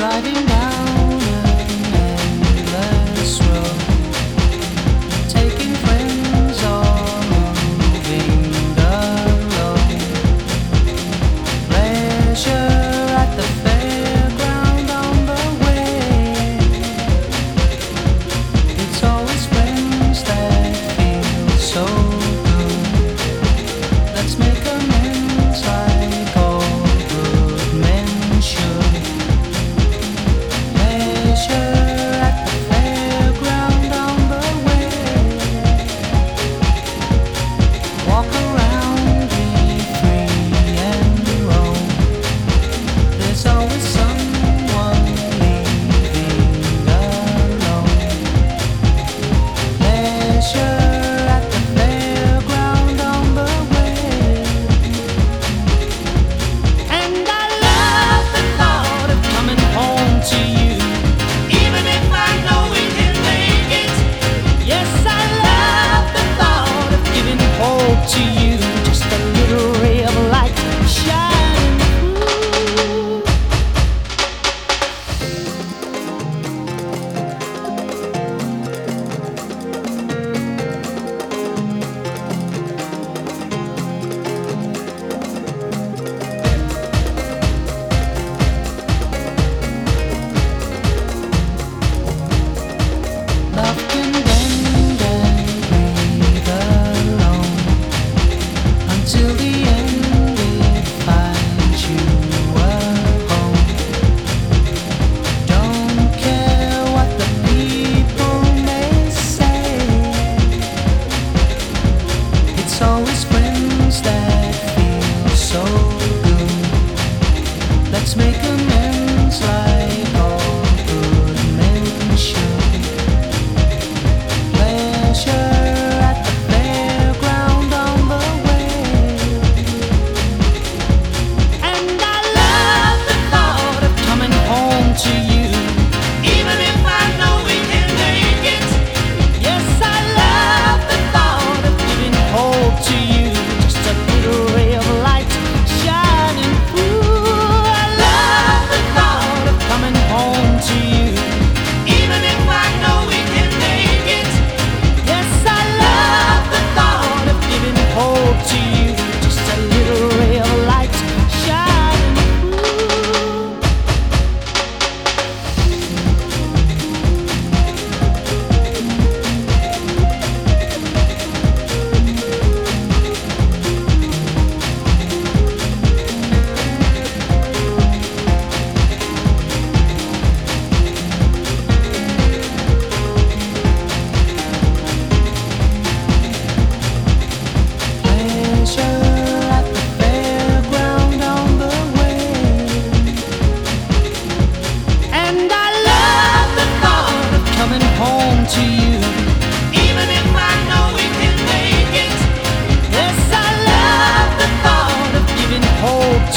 Driving down an endless road, taking friends or moving alone. Pleasure at the fairground on the way. It's always friends that feel so good. Let's make amends like all good men should. Pleasure at the fairground on the way. Walk around, be free and roam. There's always someone leaving alone. Pleasure at the fairground on the way. And I love the thought of coming home to you, even if I know we can make it. Yes, I love the thought of giving hope to you, just a little ray of light shining through. Love can bend and breathe alone until the end it finds you a home. Don't care what the people may say. It's always friends that feel so good. Let's make amends like all good men should. Pleasure at the fairground on the way. And I love the thought of coming home to you, even if I know we can make it. Yes, I love the thought of giving hope to you, just a little ray of light shining through. I love the thought of coming home to you, even if I know we can make it. Yes, I love the thought of giving hope to you, just a little ray of light shining through. Pleasure at the fairground on the way. And I love the thought of coming home to you, even if I know we can make it. Yes, I love the thought of giving hope